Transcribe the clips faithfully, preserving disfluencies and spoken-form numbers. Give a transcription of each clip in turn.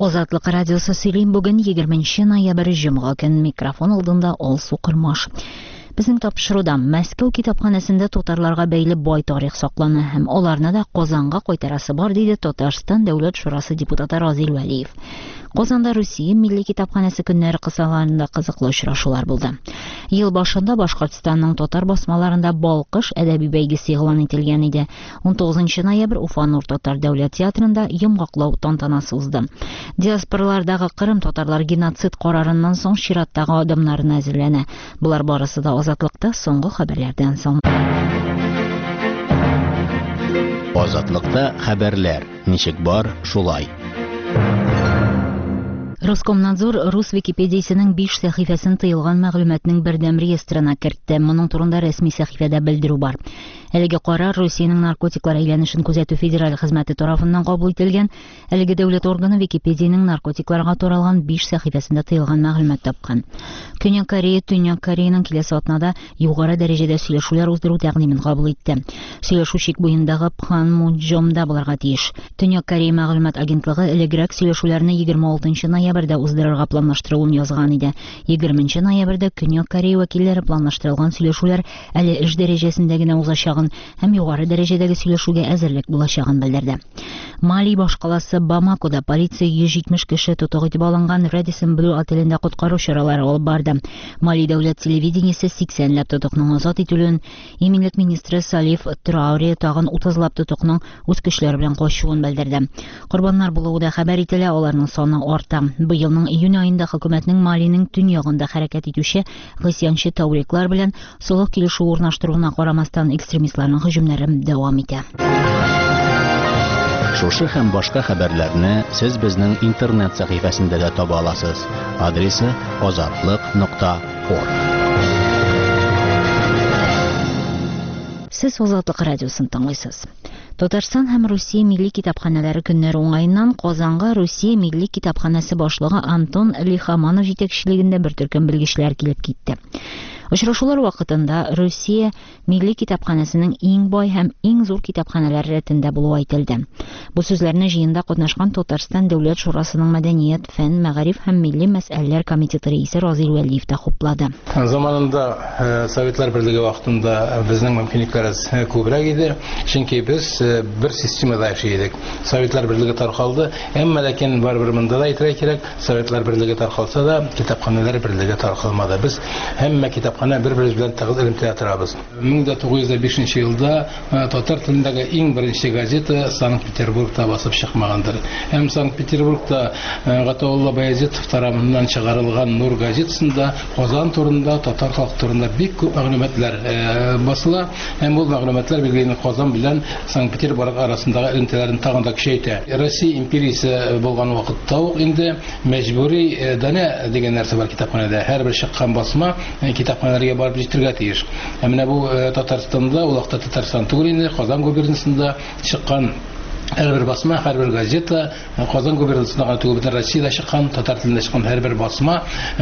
Азатлык радиосы сөйлим бүген егерменче ноябрь җомга көн микрофон алдында Алсу Кырмаш. Безнең тапшыруда Мәскәү китапханәсендә татарларга бәйле бай тарих саклана һәм аларны да Казанга кайтарасы бар, диде Татарстан Дәүләт шурасы депутаты Разил Вәлиев. Казанда Русия Милли китапханәсе көннәре кысаларында кызыклы очрашулар булды. Ел башында Башкортстанның татар басмаларында Балкыш әдәби бәйгесе игълан ителгән иде. он тугызынчы ноябрь Уфа Нур татар дәүләт театрында йомгаклау тантанасы узды. Диаспоралардагы Кырым татарлар геноцид карарыннан соң чираттагы адымнарына әзерләнә. Булар барысы да Азатлыкта соңгы хәбәрләрдән соң. Азатлыкта хәбәрләр. Ничек бар, шулай. Роскомнадзор рус Википедиясенең биш сәхифәсен тыелган мәгълүматның бердәм реестрына кертте. Моның турында рәсми сәхифәдә белдерү бар. Әлеге карар Русиянең наркотиклар әйләнешен күзәтү федераль хезмәте тарафыннан кабул ителгән. Әлеге дәүләт органы Википедиянең наркотикларга таралган биш сәхифәсендә тыелган мәгълүмат тапкан. Көньяк Корея, Төньяк Кореяның киләсе атнада югары дәрәҗәдә сөйләшүләр уздыру тәкъдимен кабул итте. Сөйләшү чик буендагы Пханмунҗомда булырга тиеш. Төньяк Корея мәгълүмат агентлыгы элегрәк сөйләшүләрне егерме алтынчы ноябрьдә уздырырга планлаштыруын язган иде. егерменче ноябрьдә Көньяк Корея вәкилләре планлаштырылган сөйләшүләр әле эш дәрәҗәсендә генә узачагын һәм югары дәрәҗәдәге сөйләшүгә әзерлек булачагын белдерде. Мали башкаласы Бамакода полиция йөз җитмеш кеше тотык итеп алынган Radisson Blue отелендә коткару чаралары алып барды. Мали дәүләт телевидениесе сиксәнләп тотыкның азат ителүен, иминлек министры Салиф Трауре тагын утызлап тотыкның үз көчләре белән качуын белдерде. Корбаннар булуы да хәбәр ителә, аларның саны арта. Быелның июнь аенда хөкүмәтнең Малинең төньягында хәрәкәт итүче гысьянчы тауриклар белән солых килешү урнаштыруына карамастан экстремистларның һөҗүмнәре дәвам итә. Шушы һәм башка хәбәрләрне сез безнең интернет сәхифәсендә дә таба аласыз. Адресы азатлык нокта орг. Сез Азатлык радиосын тыңлыйсыз. Татарстан һәм Русия милли китапханәләре көннәре уңаеннан Казанга Русия милли китапханәсе башлыгы Антон Лихоманов җитәкчелегендә бер төркем белгечләр килеп китте. Очрашулар вакытында Русия милли китапханәсенең иң бай һәм иң зур китапханәләр рәтендә булуы әйтелде. Бу сүзләрне җыенда катнашкан Татарстан Дәүләт шурасының мәдәният, фән, мәгариф һәм милли мәсьәләләр комитеты рәисе Разил Вәлиев та хуплады. Заманында Советлар Берлеге вакытында безнең мөмкинлекләребез күбрәк иде, чөнки без бер системада яши идек. Советлар Берлеге таркалды, әмма ләкин барыбер монда да әйтергә кирәк, Советлар Берлеге таркалса да, китапханәләр берлеге таркалмады. Без һәммә китапханә бер-беребез белән тагыз элемтә торабыз. мең дә тугыз йөз бишенче елда татар телендәге иң беренче газета Санкт-Петербургта басып чыкмагандыр. Һәм Санкт-Петербургта Гатаулла Баязитов тарафыннан чыгарылган Нур газетасында Казан турында, татар халкы турында бик күп мәгълүматлар басыла. Һәм ул мәгълүматлар билгеле Казан белән Санкт-Петербург арасындагы элемтәләрен тагын да көчәйтә. Россия империясе булган вакытта ук инде мәҗбүри дәнә дигән нәрсә бар китапханәдә. Һәрбер чыккан басма китапханәләргә барып җитәргә тиеш. Ә менә бу Татарстанда, ул вакытта Татарстан түгел инде, Казан губернасында чыккан һәрбер басма, һәрбер газета, Казан губернасында түгел, бөтен Россиядә чыккан, татар телендә чыккан һәрбер басма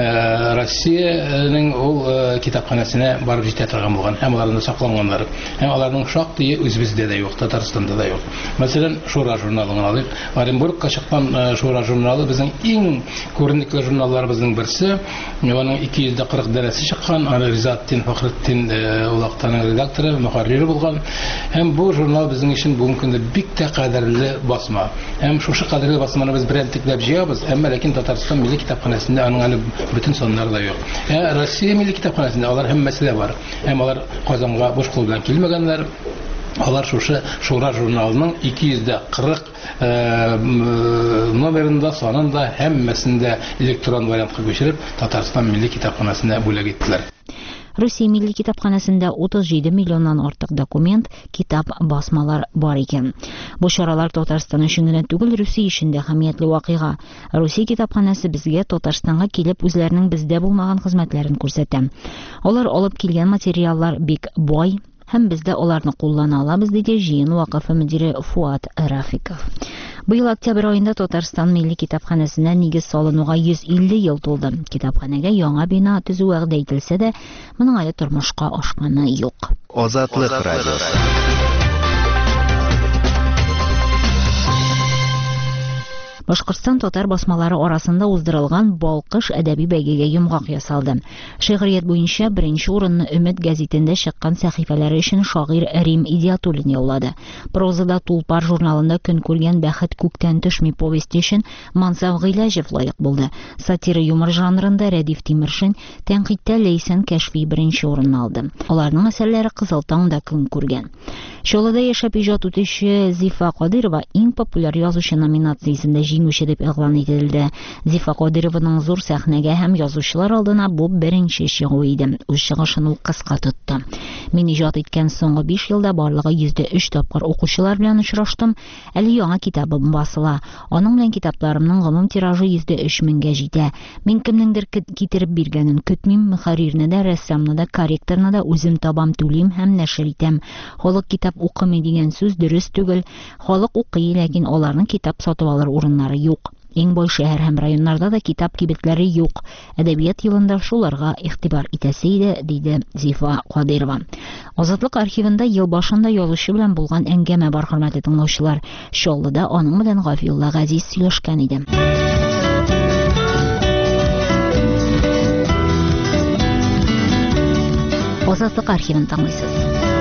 Россиянең ул китапханәсенә барып җитә торган булган. Һәм аларны сакланганнар. Һәм аларның шактые үзебездә дә юк, Татарстанда да юк. Мәсәлән, Шура журналын алыйк. Оренбургка чыккан Шура журналы безнең иң күренекле журналларыбызның берсе. Аның ике йөз кырык дәрәсе чыккан, аны Ризаттин Фахретдин ул вакытның редакторы, мөхәррире булган. Һәм бу журнал безнең өчен бүгенге көндә бик тә кадерле басма. Һәм шушы кадерле басманы без брендикләп җыябыз, әмма ләкин Татарстан милли китапханәсендә аның әле бөтен соннары да юк. Ә Россия милли китапханәсендә алар һәммәсе дә бар. Һәм алар Казанга буш кул белән килмәгәннәр. Алар шушы Шура журналының ике йөз кырык номерында, санында һәммәсендә электрон вариантка күчереп Татарстан милли китапханәсенә бүләк иттеләр. Русия милли китапханәсендә утыз җиде миллионнан артык документ, китап, басмалар бар икән. Бу чаралар Татарстан өчен генә түгел, Русия өчен дә әһәмиятле вакыйга. Русия китапханәсе безгә Татарстанга килеп үзләренең бездә булмаган хезмәтләрен күрсәтә. Алар алып килгән материаллар бик бай, һәм без дә аларны куллана алабыз, диде җыен вакыфы мөдире Фуат Рафиков. Быел октябрь аенда Татарстан милли китапханәсенә нигез салынуга йөз илле ел тулды. Китапханәгә яңа бина төзү вәгъдә ителсә дә, моның әле тормышка ашканы юк. Азатлык радиосы. Башкортстан татар басмалары арасында уздырылган Балкыш әдәби бәйгегә йомгак ясалды. Шигърият буенча беренче урынны Өмет гәзитендә чыккан сәхифәләре өчен шагыйрь Рим Идиатуллин яулады. Прозада Тулпар журналында көн күргән Бәхет күктән төшми повесте өчен Мансав Гыйләҗев лаек булды. Сатира юмор жанрында Рәдиф Тимершин, тәнкыйтьтә Ләйсән Кәшфи беренче урынны алды. Аларның әсәрләре Кызыл таңда көн күргән. Чоллыда яшәп иҗат итүче Зифа Кадырова иң популяр язучы номинациясендә җиңүче дип игълан ителде. Зифа Кадырованың зур сәхнәгә һәм язучылар алдына бу беренче чыгу иде. Үз чыгышын ул кыска тотты. Мин иҗат иткән соңгы биш елда барлыгы йөз өч тапкыр укучылар белән очраштым. Әле яңа китабым басыла. Аның белән китапларымның гомум тиражы йөз өч меңгә җитә. Мин кемнеңдер китереп биргәнен көтмим, мөхәррирне дә, рәссамны да, корректорны да үзем табам, түлим һәм нәшер итәм. Халык китап укымый дигән сүз дөрес түгел. Халык укый, ләкин аларның китап сатып алыр урыннары юк. Иң бай шәһәр һәм районнарда да китап кибетләре юк. Әдәбият елында шуларга игътибар итәсе иде, диде Зифа Кадырова. Азатлык архивында ел башында язучы белән булган әңгәмә бар, хөрмәтле тыңлаучылар. Чаллыда аның белән Гафиулла Газиз сөйләшкән иде. Азатлык архивын тыңлыйсыз.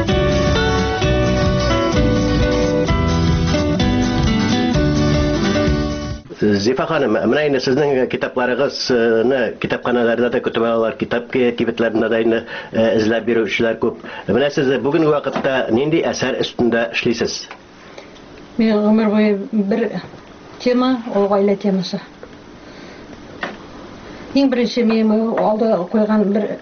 Зифа ханым, менә инде сезнең китапларыгызны китапханаларда да көтеп алалар, китап кибетләрендә дә инде эзләп бирүчеләр күп. Менә сез бүгенге вакытта нинди әсәр өстендә эшлисез? Мин гомер буе бер тема, ул гаилә темасы. Иң беренче мин алда куйган бер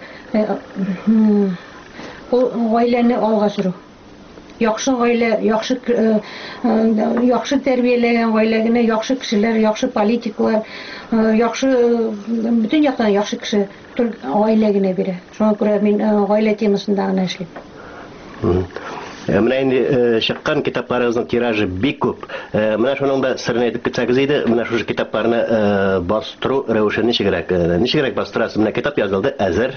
ул гаиләне алга сөрү. Яхшы гаилә, яхшы яхшы тәрбияләгән гаилә генә, яхшы кешеләр, яхшы политиклар, яхшы бөтен яктан яхшы кеше гаилә генә бирә. Шуңа күрә мин гаилә темасында гына эшлим. Менә инде чыккан китапларыгызның тиражы бик күп. Менә шуның да сырын әйтеп китсәгез иде, менә шушы китапларны бастыру рәвеше ничегрәк? Ничегрәк бастырасыз? Менә китап язылды, әзер.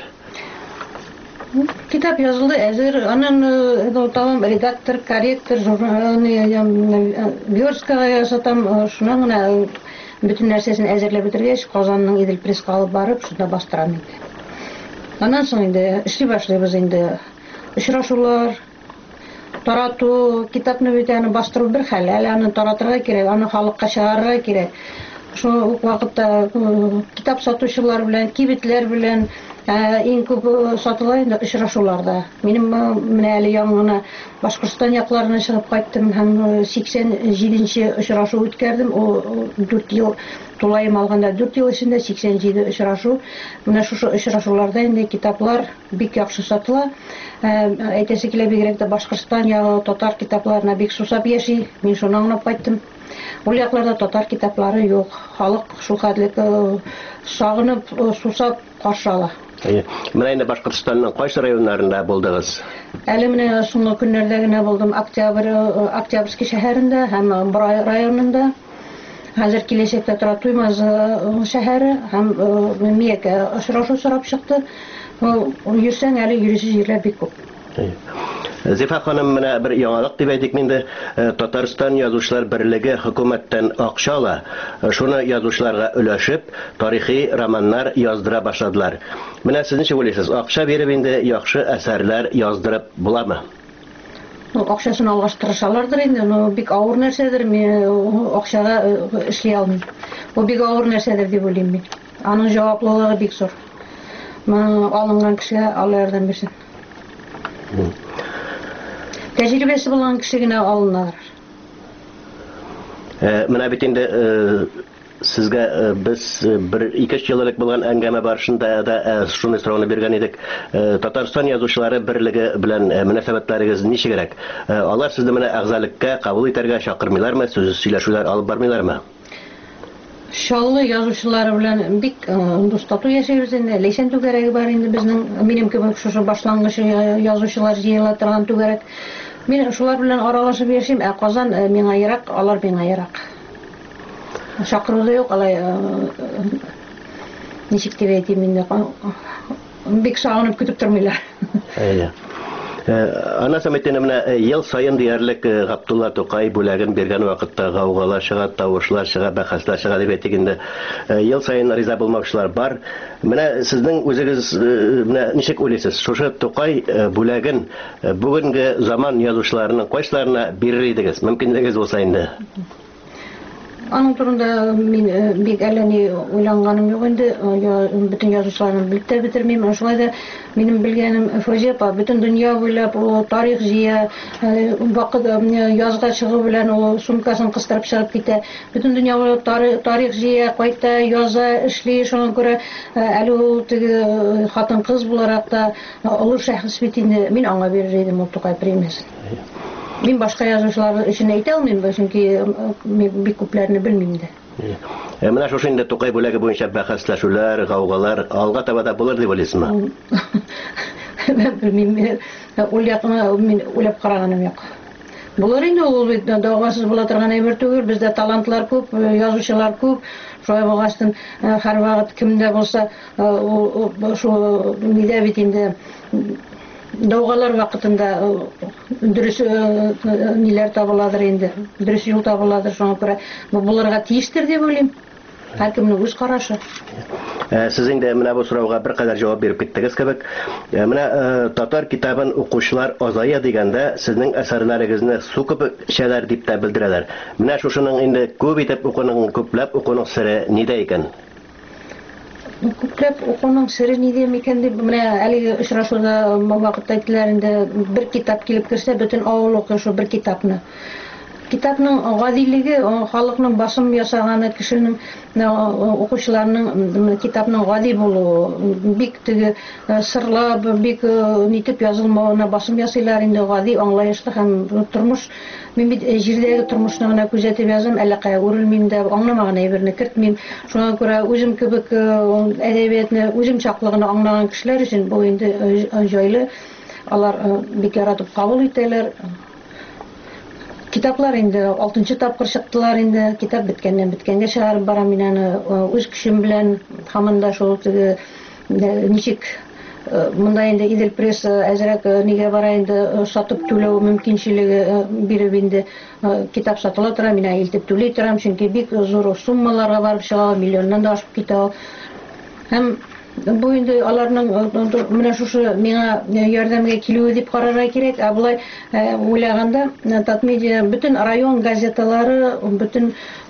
Китап язылды, әзер. Анын тамам редактор, корректор, версткага ясатам, шунан гына бөтен нәрсәсен әзерләп бетергәч, Казанның Идел пресска алып барып, шунда бастырам инде. Аннан соң инде эшли башлыйбыз инде. Очрашулар, тарату, китапны бит аны бастыру бер хәл, әле аны таратырга кирәк, аны халыкка чыгарырга кирәк. Шул ук вакытта китап сатучылар белән, кибетләр белән иң күп сатыла инде очрашуларда. Минем менә әле яңгына Башкортстан якларына чыгып кайттым һәм сиксән җиденче очрашу үткәрдем. О дүрт ел тулайым алганда дүрт ел эчендә сиксән җиде очрашу. Менә шушы очрашуларда инде китаплар бик яхшы сатыла. Әйтәсе килә бигрәк тә Башкортстан я татар китапларына бик сусап яши. Мин шуны аңлап кайттым. Ул якларда татар китаплары юк. Халык шул хәтле сагынып, сусап каршы ала. Менә инде Башкортстанның кайсы районнарында булдыгыз? Әле менә соңгы көннәрдә генә булдым Октябрь, Октябрьский шәһәрендә һәм Брай районында. Хәзер киләчәктә тора Туймаз шәһәре һәм Миякә очрашу сорап чыкты. Йөрсәң әле йөрүче җирләр бик күп. Зифа ханым, менә бер яңалык дип әйтик инде, Татарстан язучылар берлеге хөкүмәттән акча ала. Шуны язучыларга өләшеп, тарихи романнар яздыра башладылар. Менә сез ничек уйлыйсыз, акча биреп инде яхшы әсәрләр яздырып буламы? Акчасын алгаш тырышалардыр инде, но бик авыр нәрсәдер, мин акчага эшли алмыйм. Бу бик авыр нәрсәдер дип уйлыйм мин. Аның җаваплылыгы бик зур. Алынган кешегә Алла ярдәм бирсен. Тәҗрибәсе булган кеше генә алынадыр. Менә бит инде сезгә без бер ике-өч ел элек булган әңгәмә барышында да шуны сорауны биргән идек. Татарстан язучылары берлеге белән мөнәсәбәтләрегез ничегрәк? Алар сезне менә әгъзалеккә кабул итәргә чакырмыйлармы? Сүз сөйләшүләр алып бармыйлармы? Шаллы язучылары белән бик дустату яшәйбез инде. Ләйсән түгәрәге бар инде безнең, минем кебек шушы башлангыч язучылар җыела торган түгәрәк. Мин шулар белән аралашып яшим, ә Казан миңа ерак, алар миңа ерак. Чакыру да юк, алай ничек дип әйтим инде, бик сагынып көтеп тормыйлар. Ана саммитіне менә ел сайын диярлек Габдулла Тукай бүләген биргән вакытта гаугалар чыга, тавышлар чыга, бәхәсләр чыга дип әйтик инде. Ел сайын риза булмаучылар бар. Менә сезнең үзегез менә ничек уйлыйсыз? Шушы Тукай бүләген бүгенге заман язучыларының кайсыларына бирер идегез? Мөмкинлегегез булса инде. Аның турында мин бик әллә ни уйланганым юк инде. Бөтен язучыларны белеп тә бетермим. Шулай да минем белгәнем Фаҗепа бөтен дөнья буйлап тарих җыя, вакыт язга чыгу белән ул сумкасын кыстырып чыгып китә. Бөтен дөнья буйлап тарих җыя, кайта яза, эшли. Шуңа күрә әле ул теге хатын-кыз буларак та олы шәхес бит инде. Мин аңа бирер идем ул Тукай премиясын. Мин башка язучылар өчен әйтә алмыйм, чөнки бик күпләрне белмим дә. Менә шушы инде Тукай бүләге буенча бәхәсләшүләр, гаугалар алга таба да булыр дип уйлыйсызмы? Белмим, ул якны мин уйлап караганым юк. Булыр инде, ул бит дәвасыз була торган әйбер түгел, бездә талантлар күп, язучылар күп. Шулай булгачтан һәр вакыт кемдә булса, шу нидә бит инде Даугалар вакытында дөрес ниләр табыладыр инде, дөрес юл табыладыр, шуңа күрә бу булырга тиештер дип уйлыйм. Һәркемнең үз карашы. Сез инде менә бу сорауга бер кадәр җавап биреп киттегез кебек. Менә татар китабын укучылар азая дигәндә, сезнең әсәрләрегезне су кебек эчәләр дип тә белдерәләр. Менә шушының инде күп итеп укуның, күпләп укуның сире нидә икән? Күпләп укуның сире нидә микән дип менә әлеге очрашуда вакытта әйттеләр инде, бер китап килеп керсә, бөтен авыл укый шул бер китапны. Китапның гадилеге, халыкның басым ясаганы, кешенең укучыларның китапның гади булуы, бик теге сырлап, бик нитеп язылмавына басым ясыйлар инде, гади, аңлаешлы һәм тормыш. Мин бит җирдәге тормышны гына күзәтеп язам, әллә кая үрелмим дә, аңламаган әйберне кертмим. Шуңа күрә үзем кебек әдәбиятны, үзем чаклыгына аңлаган кешеләр өчен бу инде җайлы. Алар бик яратып кабул итәләр. Китаплар инде алтынчы тапкыр чыктылар инде, китап беткәннән беткәнгә чыгарып барам мин аны үз көчем белән, һаман да шул теге ничек монда инде Идел пресс әзрәк нигә бара инде сатып түләү мөмкинчелеге биреп инде китап сатыла тора, мин илтеп түли торам, чөнки бик зур суммаларга барып чыга, миллионнан да ашып китә. Һәм бу инде аларның менә шушы миңа ярдәмгә килүе дип карарга кирәк. Ә булай уйлаганда Татмедиа бөтен район газеталары, бөтен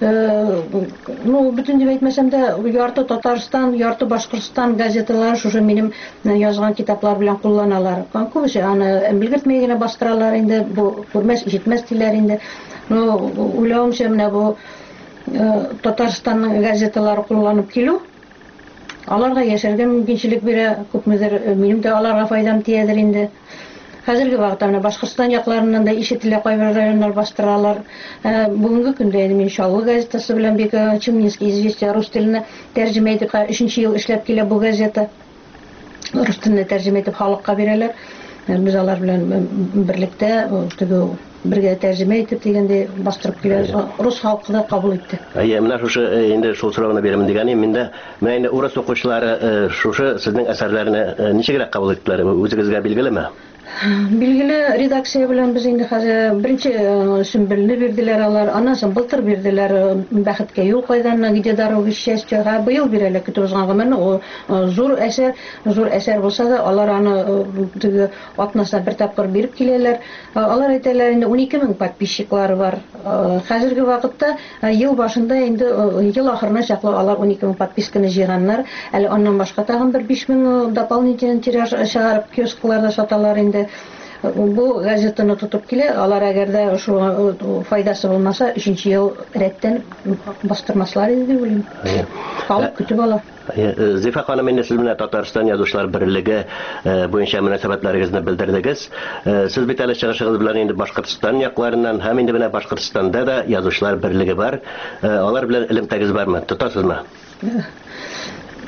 ну бөтен дип әйтмәсәм дә ярты Татарстан, ярты Башкортстан газеталары шушы минем язган китаплар белән кулланалар. Күбесе аны белгертмәй генә бастыралар инде, бу күрмәс, ишетмәс диләр инде. Ну уйлавымча менә бу Татарстанның газеталары кулланып килү аларга яшәргә мөмкинчелек бирә, күпмедер минем дә аларга файдам тиядер инде. Хәзерге вакытта менә Башкортстан якларыннан да ишетелә, кайбер районнар бастыралар. Бүгенге көндә мин Шаллы газетасы белән бик Чемнинский известия рус теленә тәрҗемә итеп, өченче ел эшләп килә бу газета. Рус теленә тәрҗемә итеп халыкка бирәләр. Без алар белән берлектә теге бергә тәрҗемә итеп дигәндә бастырып килә, рус халкы да кабул итте. Әйе, менә шушы инде шул сорауны бирәм дигәнем, миндә менә инде урыс укучылары шушы сезнең әсәрләрне ничегрәк кабул иттеләр? Үзегезгә билгелеме? Билгеле, редакция белән без инде хәзер беренче Сөмбелне бирделәр алар, аннан соң былтыр бирделәр Бәхеткә юл кайдан, где дорога счастья, һәм быел бирәләр көтеп узган гомерне. Ул зур әсәр, зур әсәр булса да, алар аны теге атнасына бер тапкыр биреп киләләр. Алар әйтәләр инде ун ике мең подписчиклары бар. Хәзерге вакытта ел башында инде ел ахырына чаклы алар ун ике мең подписканы җыйганнар. Әле аннан башка тагын бер биш мең дополнительный тираж чыгарып киоскларда саталар инде. Бу газетаны тотып килә, алар әгәр дә шу файдасы булмаса, өченче ел рәттән бастырмаслар иде дип уйлыйм. Халык көтеп ала. Зифа ханым, инде сез менә Татарстан язучылар берлеге буенча мөнәсәбәтләрегезне белдердегез. Сез бит әле чыгышыгыз белән инде Башкортстан якларыннан һәм инде менә Башкортстанда да язучылар берлеге бар. Алар белән элемтәгез бармы? Тотасызмы?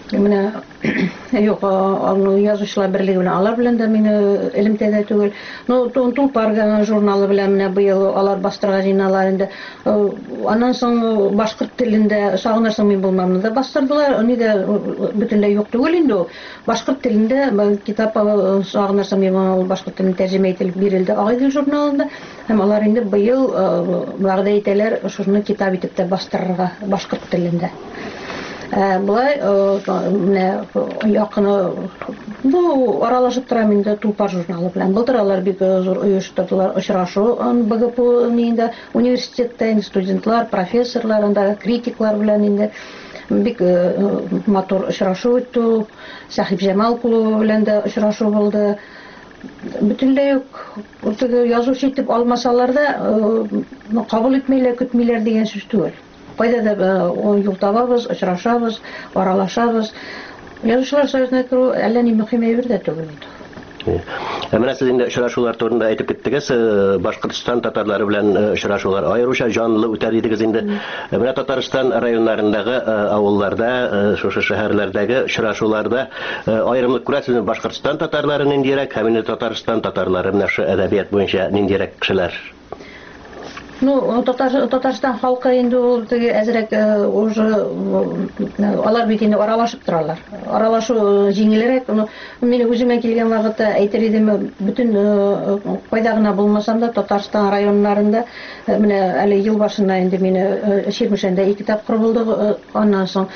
Менә юк, язучылар берлеге белән алар белән дә мине элемтәдә түгел. Ну, Тулпар журналы белән менә быел алар бастырга җыйналар инде. Аннан соң башкорт телендә сагынырсың мин булмамны да бастырдылар. Ни дә бөтенләй юк түгел инде ул. Башкорт телендә китап сагынырсың мин булмамны башкорт телендә тәрҗемә ителеп бирелде Агыйдел журналында. Һәм алар инде быел вәгъдә итәләр шуны китап итеп тә бастырырга башкорт телендә. Булай менә якын бу аралашып тора миндә Тулпар журналы белән. Былтыр алар бик зур оештырдылар очрашу БГПУ нинде университетта студентлар, профессорлар, анда критиклар белән инде бик матур очрашу үтте. Сахип Җамал кулы белән дә очрашу булды. Бөтенләй үк язучы итеп алмасалар да кабул итмәйләр, көтмиләр дигән сүз түгел. Кайда да юл табабыз, очрашабыз, аралашабыз. Язучылар союзына керү әллә ни мөһим әйбер дә түгел инде. Менә сез инде очрашулар турында әйтеп киттегез, Башкортстан татарлары белән очрашулар аеруча җанлы үтә дидегез инде. Менә Татарстан районнарындагы авылларда, шушы шәһәрләрдәге очрашуларда аерымлык күрәсезме? Башкортстан татарлары ниндирәк, һәм Татарстан татарлары менә шу әдәбият буенча ниндирәк кешеләр? Ну, Татарстан халкы инде ул теге әзрәк уже алар бит инде аралашып торалар. Аралашу җиңелрәк. Мин үземә килгән вакытта әйтер идем, бөтен кайда гына булмасам да Татарстан районнарында менә әле ел башында инде мине Чирмешәндә ике тапкыр булды. Аннан соң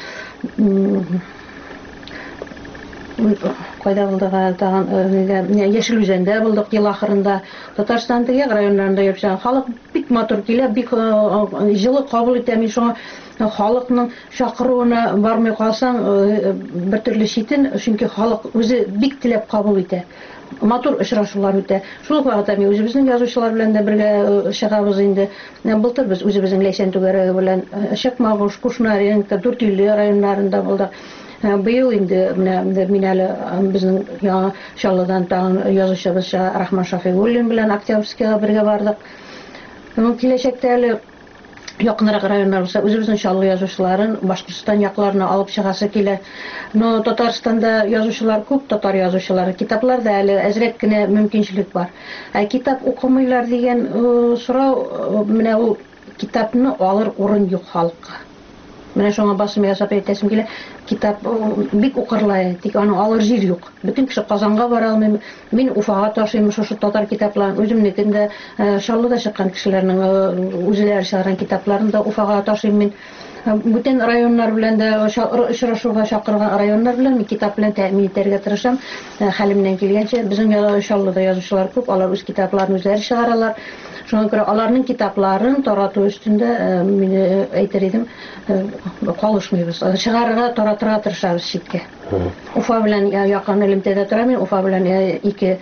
кайда булдык тагын Яшел Үзәндә булдык ел ахырында. Татарстан теге районнарында яшәгән халык бик матур килә, бик җылы кабул итә. Мин шуңа халыкның чакыруына бармый калсаң бертөрле читен, чөнки халык үзе бик теләп кабул итә. Матур очрашулар үтә. Шул вакытта мин үзебезнең язучылар белән дә бергә чыгабыз инде. Былтыр без үзебезнең Ләйсән түгәрәге белән Чакмагыш, Кушнаренко, Дүртөйле районнарында булдык. Быел инде менә мин әле безнең яңа Чаллыдан тагын язучыбыз Рахман Шафигуллин белән Октябрьскийга бергә бардык. Киләчәктә әле якынрак районнар булса, үзебезнең Чаллы язучыларын Башкортстан якларына алып чыгасы килә. Но Татарстанда язучылар күп, татар язучылары, китапларда әле әзрәк кенә мөмкинчелек бар. Ә китап укымыйлар дигән сорау, менә ул китапны алыр урын юк халыкка. Менә шуңа басым ясап әйтәсем килә, китап бик укырлай, тик аның алыр җир юк. Бөтен кеше Казанга бара алмый. Мин Уфага ташыйм шушы татар китапларын, үземнекендә Чаллыда чыккан кешеләрнең үзләре чыгарган китапларын да Уфага ташыйм мин. Бүтән районнар белән дә очрашуга чакырган районнар белән мин китап белән тәэмин итәргә тырышам. Хәлемнән килгәнчә безнең Чаллыда язучылар күп, алар үз китапларын үзләре чыгаралар. Шуңа күрә аларның китапларын тарату өстендә мин әйтер идем, калышмыйбыз. Чыгарырга, таратырга тырышабыз читкә. Уфа белән якын элемтәдә тора, мин Уфа белән ике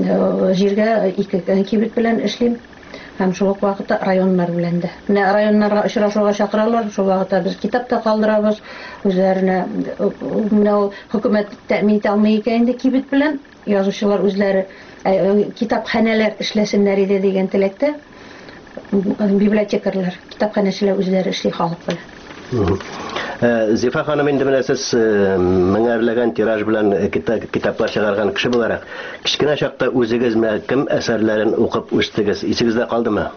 җиргә, ике кибет белән эшлим. Һәм шул ук вакытта районнар белән дә. Менә районнарга очрашуга чакыралар, шул вакытта без китап та калдырабыз. Үзләренә менә ул хөкүмәт тәэмин итә алмый икән инде кибет белән, язучылар үзләре китапханәләр эшләсеннәр иде дигән теләктә библиотекарлар, китапханәчеләр үзләре эшли халык белән. Зифа ханым, инде менә сез меңәрләгән тираж белән китаплар чыгарган кеше буларак, кичкенә чакта үзегез кем әсәрләрен укып үстегез? Исегездә калдымы?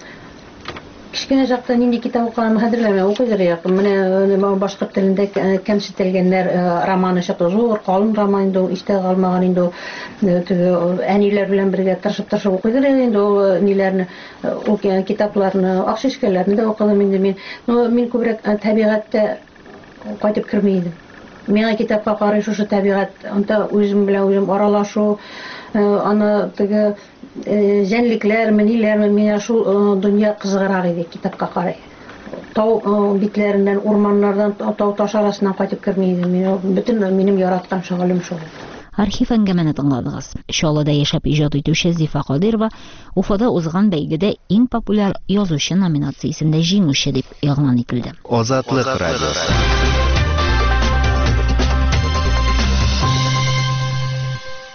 Кичкенә чакта нинди китап укыган хәтерләмәм, укыйдыр якын. Менә башкорт телендә кәмсетелгәннәр романы чыкты, зур калын роман инде, истә калмаган инде. Әниләр белән бергә тырышып-тырышып укыйдыр инде ул ниләрне, ул китапларны, акчишкәләрне дә укыдым инде мин. Мин күбрәк табигатьтә кайтып керми идем. Миңа китапка карый шушы табигать, анда үзем белән үзем аралашу, аны теге җәнлекләр, миниләр, миңа шул дөнья кызыграк иде китапка карый. Тау битләреннән, урманнардан, тау таш арасыннан кайтып керми идем. Бөтен минем яраткан шөгылем шул. Архив әңгәмәне тыңладыгыз. Чаллыда яшәп иҗат итүче Зифа Кадирова Уфада узган бәйгедә иң популяр язучы номинациясендә җиңүче дип игълан ителде. Азатлык радиосы.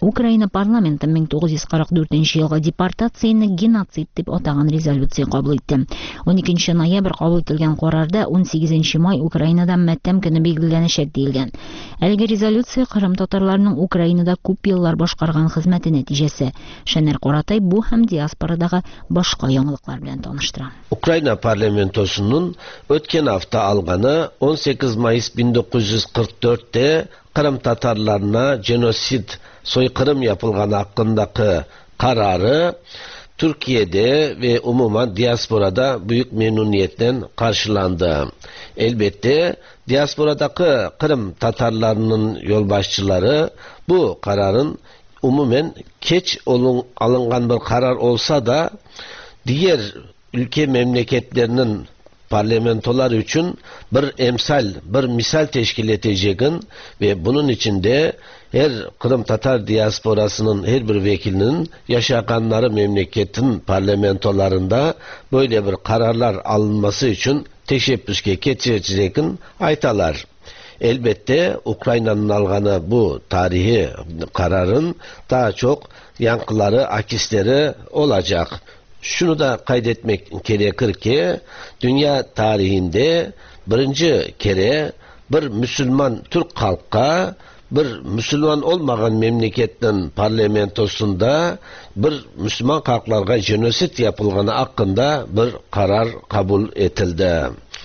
Украина парламенты мең тугыз йөз кырык дүртенче елгы депортацияны геноцид дип атаган резолюция кабул итте. он икенче ноябрь кабул ителгән карарда он сигезенче май Украинада матәм көне билгеләнәчәк диелгән. Әлеге резолюция кырым татарларының Украинада күп еллар башкарган хезмәте нәтиҗәсе. Шәнәр Каратай бу һәм диаспорадагы башка яңалыклар белән таныштыра. Ukrayna parlamentosunun ötken hafta alganı on sekiz Mayıs bin dokuz yüz kırk dörtte Kırım Tatarlarına genosit soykırım yapılgan hakkındaki kararı Türkiye'de ve umuman diasporada büyük memnuniyetle karşılandı. Elbette diasporadaki Kırım Tatarlarının yolbaşçıları bu kararın umumen keç olun, alıngan bir karar olsa da diğer ülke memleketlerinin parlamentolar için bir emsal, bir misal teşkil edeceğin ve bunun içinde her Kırım Tatar diasporasının her bir vekilinin yaşayanları memleketin parlamentolarında böyle bir kararlar alınması için teşebbüske geçireceğin aytalar. Elbette Ukrayna'nın alganı bu tarihi kararın daha çok yankıları, akisleri olacak. Şunu da kaydetmek gerekir ki dünya tarihinde birinci kere bir Müslüman Türk halka bir Müslüman olmayan memleketin parlamentosunda bir Müslüman halklarga jenosit yapılganı hakkında bir karar kabul edildi.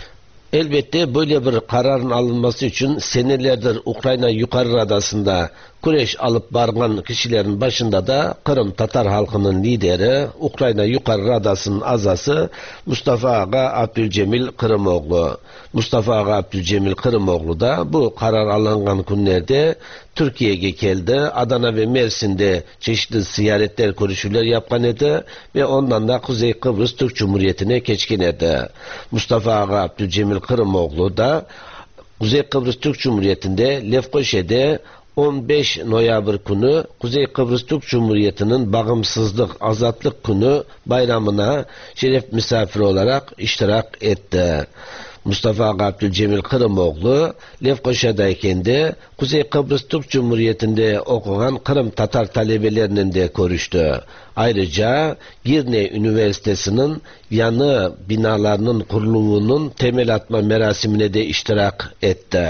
Elbette böyle bir kararın alınması için senelerdir Ukrayna Yukarı Radası'nda kureş alıp bargan kişilerin başında da Kırım Tatar halkının lideri, Ukrayna Yukarı Radası'nın azası Mustafa Ağa Abdülcemil Kırımoğlu. Mustafa Ağa Abdülcemil Kırımoğlu da bu karar alıngan günlerde Türkiye'ye geldi. Adana ve Mersin'de çeşitli ziyaretler, görüşmeler yapkan idi ve ondan da Kuzey Kıbrıs Türk Cumhuriyeti'ne geçkin idi. Mustafa Ağa Abdülcemil Kırımoğlu da Kuzey Kıbrıs Türk Cumhuriyeti'nde Lefkoşe'de on beş Noyabr günü Kuzey Kıbrıs Türk Cumhuriyeti'nin bağımsızlık, azatlık günü bayramına şeref misafiri olarak iştirak etti. Mustafa Ağa Abdülcemil Kırımoğlu Lefkoşa'dayken de Kuzey Kıbrıs Türk Cumhuriyeti'nde okuyan Kırım Tatar talebelerinin de görüştü. Ayrıca Girne Üniversitesi'nin yanı binalarının kurulumunun temel atma merasimine de iştirak etti.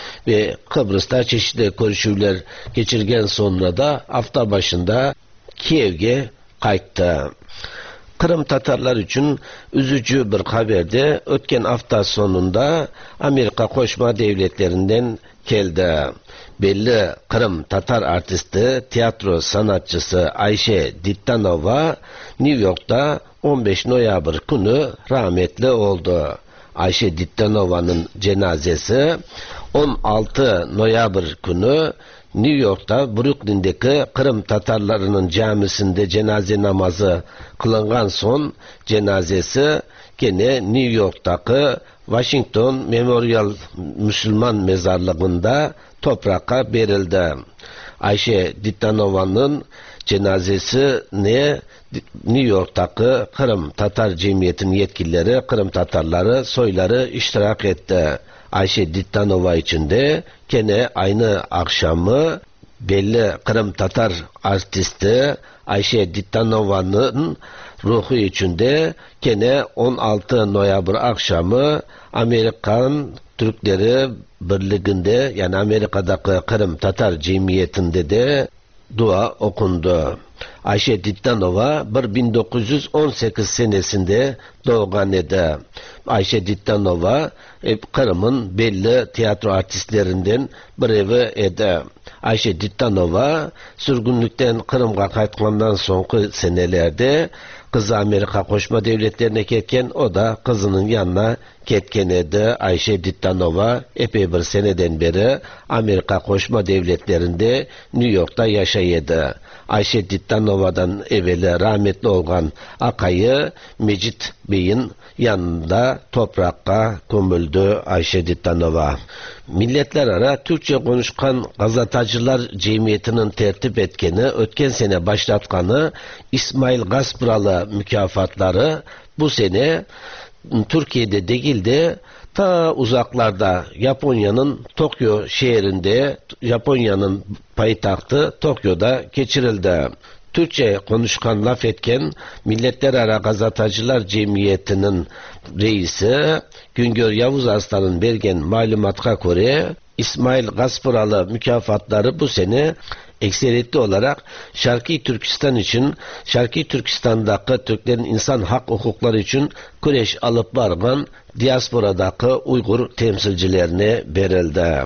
Ve Kıbrıs'ta çeşitli görüşmeler geçirgen sonra da hafta başında Kiev'e kayıttı. Kırım Tatarlar için üzücü bir haberde ötken hafta sonunda Amerika Koşma Devletlerinden geldi. Belli Kırım Tatar artisti, tiyatro sanatçısı Ayşe Dittanova New York'ta on beş Noyabr günü rahmetli oldu. Ayşe Dittanova'nın cenazesi on altı Noyabr günü New York'ta Brooklyn'deki Kırım Tatarlarının camisinde cenaze namazı kılıngan son cenazesi gene New York'taki Washington Memorial Müslüman mezarlığında toprağa verildi. Ayşe Dittanova'nın cenazesi ne New York'taki Kırım Tatar Cemiyeti'nin yetkilileri, Kırım Tatarları, soyları iştirak etti. Ayşe Dittanova için de gene aynı akşamı belli Kırım Tatar artisti Ayşe Dittanova'nın ruhu için de gene on altı Noyabr akşamı Amerikan Türkleri Birliği'nde, yani Amerika'daki Kırım Tatar Cemiyeti'nde de dua okundu. Ayşe Dittanova bin dokuz yüz on sekiz senesinde doğan idi. Ayşe Dittanova Kırım'ın belli tiyatro artistlerinden biri idi. Ayşe Dittanova sürgünlükten Kırım'a kayıtlandan sonraki senelerde kızı Amerika Koşma Devletlerine ketken, o da kızının yanına ketken idi. Ayşe Dittanova epey bir seneden beri Amerika Koşma Devletlerinde New York'ta yaşaydı. Ayşe Dittanova'dan evveli rahmetli olan akayı Mecit Bey'in yanında toprağa gömüldü Ayşe Dittanova. Milletler ara Türkçe konuşkan gazetacılar cemiyetinin tertip etkeni, ötken sene başlatkanı İsmail Gaspıralı mükafatları bu sene Türkiye'de değil de ta uzaklarda Japonya'nın Tokyo şehrinde, Japonya'nın payitahtı Tokyo'da geçirildi. Türkçe konuşkan laf etken Milletlerara Gazetacılar Cemiyeti'nin reisi Güngör Yavuz Arslan'ın bergen malumatga göre İsmail Gaspıralı mükafatları bu sene ekseriyetli olarak Şarkı Türkistan için, Şarkı Türkistan'daki Türklerin insan hak hukukları için güreş alıp vargan diasporadaki Uygur temsilcilerine verildi.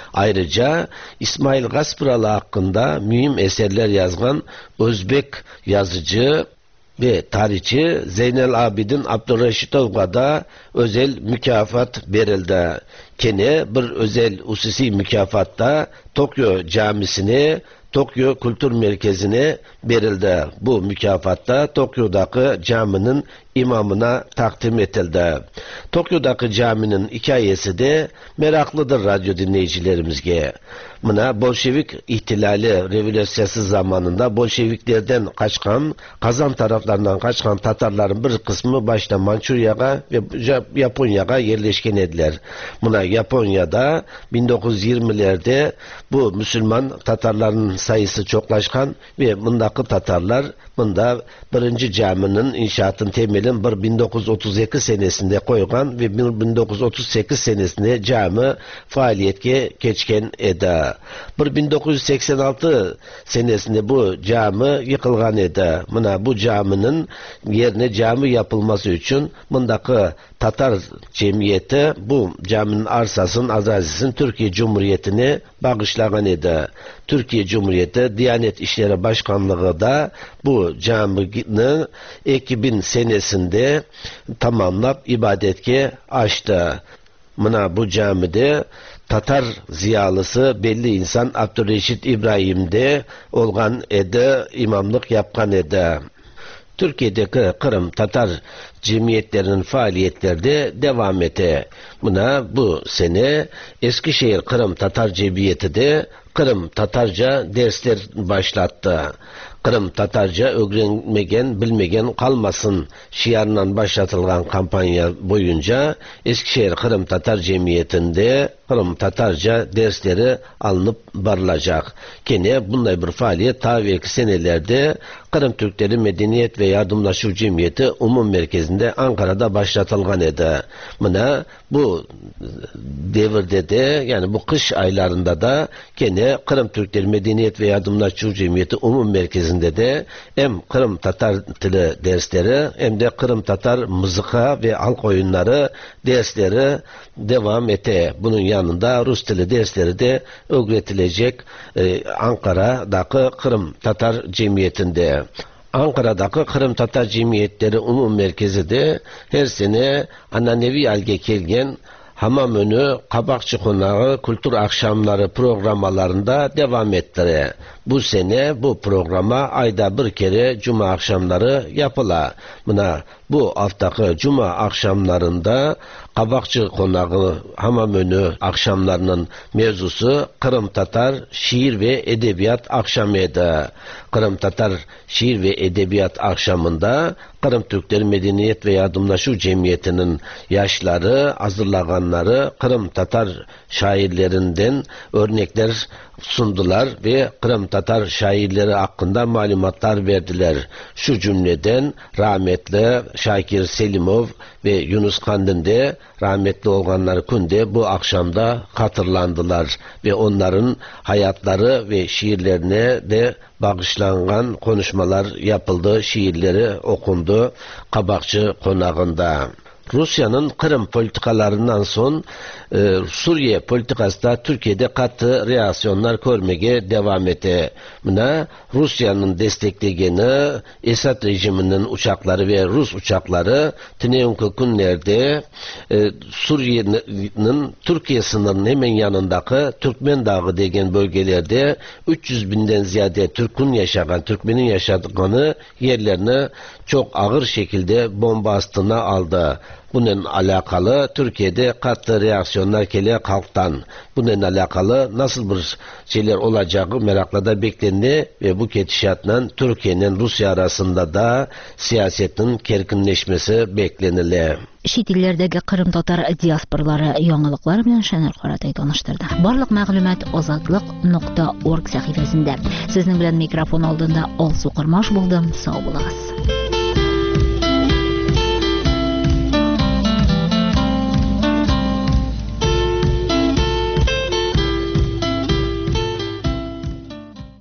Ayrıca İsmail Gaspıralı hakkında mühim eserler yazgan Özbek yazıcı ve tarihçi Zeynel Abidin Abdurreşitov'a da özel mükafat verildi. Kene bir özel hususi mükafatta Tokyo Camisi'ne, Tokyo Kültür Merkezi'ne verildi. Bu mükafatta Tokyo'daki caminin imamına takdim edildi. Tokyo'daki caminin hikayesi de meraklıdır radyo dinleyicilerimizge. Buna Bolşevik ihtilali revolüsyası zamanında Bolşeviklerden kaçkan, Kazan taraflarından kaçkan Tatarların bir kısmı başta Mançurya'ya ve Japonya'ya yerleşken ediler. Buna Japonya'da bin dokuz yüz yirmilerde bu Müslüman Tatarların sayısı çoklaşkan ve bundaki Tatarlar bunda birinci caminin inşaatın temelin bir bin dokuz yüz otuz iki senesinde koygan ve bin dokuz yüz otuz sekiz senesinde cami faaliyetke geçken edi. bin dokuz yüz seksen altı senesinde bu cami yıkılgan edi. Buna bu caminin yerine cami yapılması için bundaki Tatar cemiyeti bu caminin arsasının arazisini Türkiye Cumhuriyeti'ne bağışlagan edi. Türkiye Cumhuriyeti Diyanet İşleri Başkanlığı da bu caminin iki bin senesinde tamamlap ibadetke açtı. Buna bu camide Tatar ziyalısı belli insan Abdurreşit İbrahim'de olgan edi, imamlık yapkan edi. Türkiye'deki Kırım Tatar cemiyetlerinin faaliyetleri de devam etti. Buna bu sene Eskişehir Kırım Tatar Cemiyeti de Kırım Tatarca dersler başlattı. Kırım Tatarca öğrenmegen, bilmegen kalmasın şiarından başlatılgan kampanya boyunca Eskişehir Kırım Tatar Cemiyeti'nde Kırım Tatarca dersleri alınıp barılacak. Kene bunday bir faaliyet ta belki senelerde Kırım Türkleri Medeniyet ve Yardımlaşma Cemiyeti Umum Merkezi'nde Ankara'da başlatılgan edi. Buna bu devirde de yani bu kış aylarında da gene Kırım Türkleri Medeniyet ve Yardımlaşma Cemiyeti Umum Merkezi'nde de hem Kırım Tatar dili dersleri hem de Kırım Tatar mızıka ve halk oyunları dersleri devam etti. Bunun yanında Rus dili dersleri de öğretilecek e, Ankara'daki Kırım Tatar Cemiyeti'nde. Ankara'daki Kırım Tatar Cemiyetleri Umum Merkezi de her sene ananevi alge kelgen hamam önü, kabakçı konağı, kültür akşamları programalarında devam ettirir. Bu sene bu programa ayda bir kere cuma akşamları yapıla. Buna bu haftaki cuma akşamlarında kabakçı konağı hamam önü akşamlarının mevzusu Kırım Tatar şiir ve edebiyat akşamıydı. Kırım Tatar şiir ve edebiyat akşamında Kırım Türkleri Medeniyet ve Yardımlaşma Cemiyeti'nin yaşları, hazırlaganları Kırım Tatar şairlerinden örnekler sundular ve Kırım Tatar şairleri hakkında malumatlar verdiler. Şu cümleden rahmetli Şakir Selimov ve Yunus Kandinde rahmetli olganlar kunde bu akşamda hatırlandılar ve onların hayatları ve şiirlerine de bağışlanan konuşmalar yapıldı, şiirleri okundu Kabakçı konağında. Rusya'nın Kırım politikalarından son e, Suriye politikası da Türkiye'de katı reaksiyonlar görmeye devam etti. Buna Rusya'nın desteklegeni Esad rejiminin uçakları ve Rus uçakları Tineyunku günlerde e, Suriye'nin Türkiye sınırının hemen yanındaki Türkmen Dağı degen bölgelerde üç yüz binden ziyade Türk'ün yaşayan, Türkmen'in yaşadığını yerlerini çok ağır şekilde bomba astına aldı. Bunun alakalı Türkiye'de katı reaksiyonlar geliyor halktan. Bunun alakalı nasıl bir şeyler olacağı merakla da beklendi ve bu gidişatla Türkiye'nin Rusya arasında da siyasetin kerkinleşmesi beklenili. Şit илләрдәге Кырым татар диаспоралары яңалыклар белән Шәнәр Каратай таныштырды. Барлык мәгълүмат азатлык нокта орг сәхифәсендә. Сезнең белән микрофон алдында Алсу Кырмаш булдым. Сау булыгыз.